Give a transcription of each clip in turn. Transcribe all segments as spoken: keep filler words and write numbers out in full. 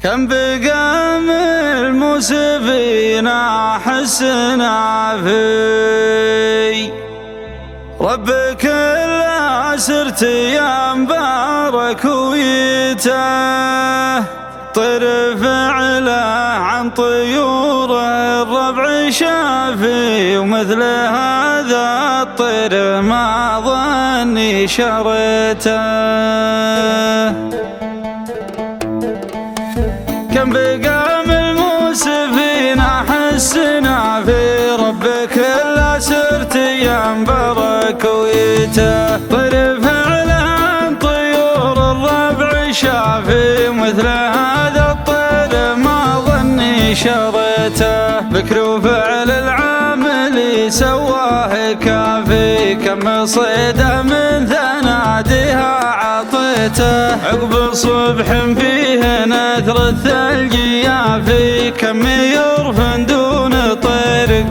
كم بقى من المسفين أحسنا في ربك إلا سرت يا مبارك ويته طير فعله عن طيور الربع شافي ومثل هذا الطير ما ظني شرته. كم بقى من المسفين أحسنا في ربك إلا سرت يا مبارك ويته طير فعله عن طيور الربع شافي مثل هذا الطير ما ظني شرته. بكر وفعل العامل سواه كافي كم صيده من ثناديها عطيته عقب صبح فيه نثر الثلج يافي كم يرفن دون طير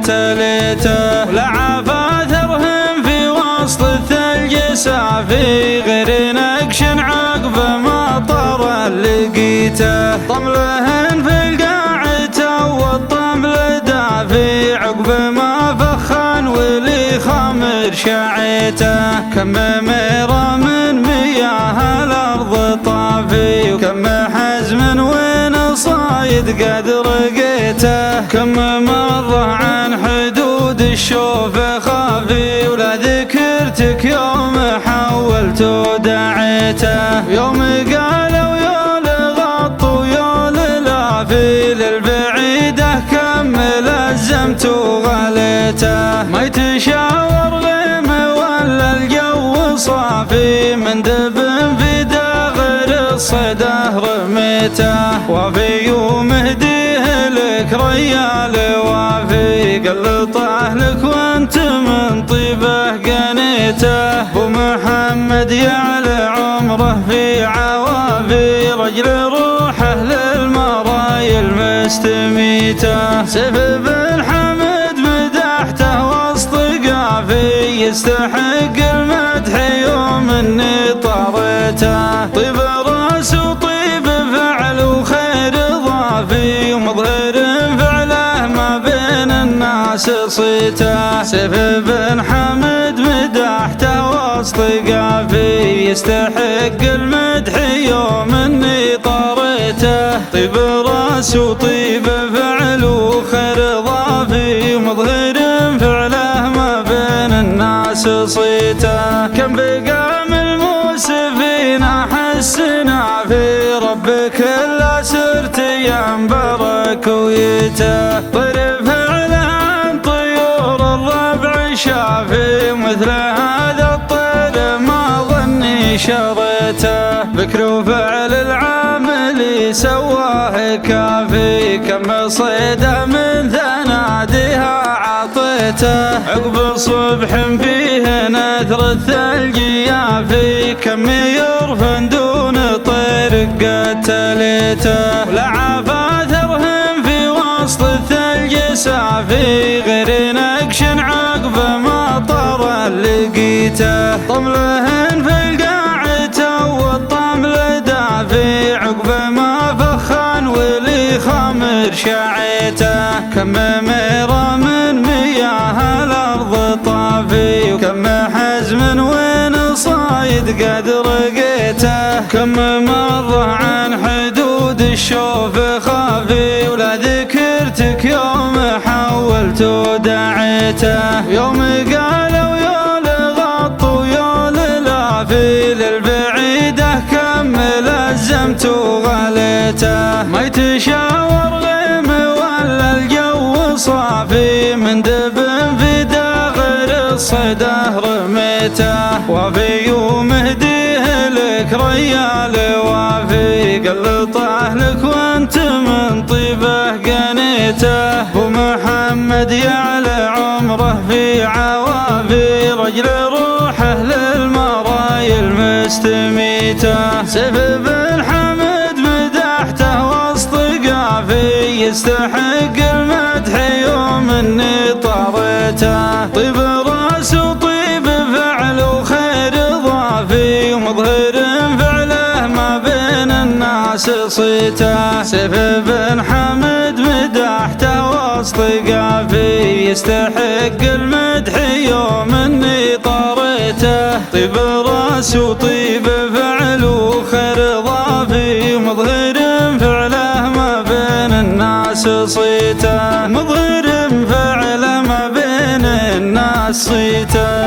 قتلته ولا عافى ثرهم في وسط الثلج سافي غير نقش عقب ما طر لقيته طملهن في القاعة والطمل دافي عقب ما فخن ولي خمر شعيته كم ميرة من مياه الأرض طافي وكم حزم وين صايد قد رقيته كم مرة عن حدود الشوف خافي ولا ذكرتك يوم حولت ودعيته يوم قالوا يا لغط ويا للافي للبعيدة كم لزمت وغليته ما يتشاور غيم ولا الجو صافي من دب في داغر الصده رميته وفي يوم هديه لك ريال وافي قلطه لك وانت من طيبه قنيته ابو محمد يعلى عمره في عوافي رجل روحه للمرايل مستميته سيف بن حمد مدحته وسط قافي يستحق المدح يوم اني طريته طيب راس وطيب فعل وخير ضافي ومظهر فعله ما بين الناس صيته سيف بن حمد مدحته وسط قافي يستحق المدح يوم اني طريته طيب راس وطيب فعل وخير ضافي ومظهر فعله ما بين الناس صيته كم بقى من المسفين أحسنا في ربك إلا سرت يا مبارك ويته طير فعله عن طيور الربع شافي مثل هذا الطير ما ظني شرته بكر وفعل العامل سواه كافي كم صيده من ثناديها عطيته عقب صبح فيه نثر الثلج يافي كم يرفن دون طير قتلته ولا عافى ثرهم في وسط الثلج سافي غير نقش عقب ما طر لقيته طملهن في القاعة والطمل دافي عقب ما فخن ولي خمر شعيته كم ميرة من مياه الأرض طافي وكم حزم وين صايد قد رقيته كم مرة عن حدود الشوف خافي ولا ذكرتك يوم حولت ودعيته يوم قالوا يا لغط ويا للافي للبعيدة كم لزمت وغليته ما يتشاور غيم ولا الجو صافي من دب في داغر الصده رميته وفي يوم هديه لك ريال وافي قلطه لك وانت من طيبه قنيته ابو محمد يعلى عمره في عوافي رجل روحه للمرايل مستميته سيف بن حمد مدحته وسط قافي يستحق المدح يوم اني طريته طيب راس وطيب فعل وخير ضافي ومظهر فعله ما بين الناس الناس صيته. سيف بن حمد مدحته وسط قافي يستحق المدح يوم اني طريته. طيب راس وطيب فعل وخير ضافي مظهر فعله ما بين الناس صيته. مظهر فعله ما بين الناس صيته.